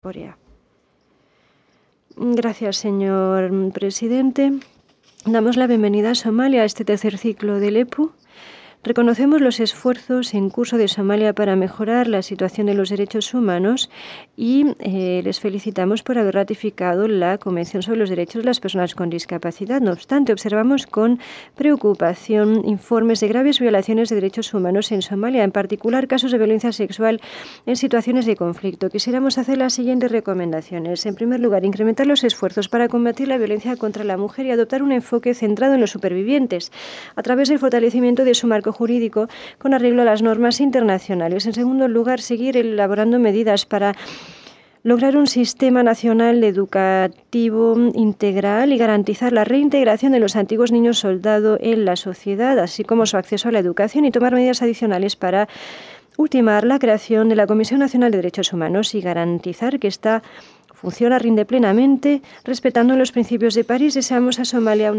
Corea. Gracias, señor presidente. Damos la bienvenida a Somalia a este tercer ciclo del EPU. Reconocemos los esfuerzos en curso de Somalia para mejorar la situación de los derechos humanos y les felicitamos por haber ratificado la Convención sobre los Derechos de las Personas con Discapacidad. No obstante, observamos con preocupación informes de graves violaciones de derechos humanos en Somalia, en particular casos de violencia sexual en situaciones de conflicto. Quisiéramos hacer las siguientes recomendaciones. En primer lugar, incrementar los esfuerzos para combatir la violencia contra la mujer y adoptar un enfoque centrado en los supervivientes a través del fortalecimiento de su marco jurídico con arreglo a las normas internacionales. En segundo lugar, seguir elaborando medidas para lograr un sistema nacional educativo integral y garantizar la reintegración de los antiguos niños soldado en la sociedad, así como su acceso a la educación, y tomar medidas adicionales para ultimar la creación de la Comisión Nacional de Derechos Humanos y garantizar que esta rinde plenamente respetando los principios de París. Deseamos a Somalia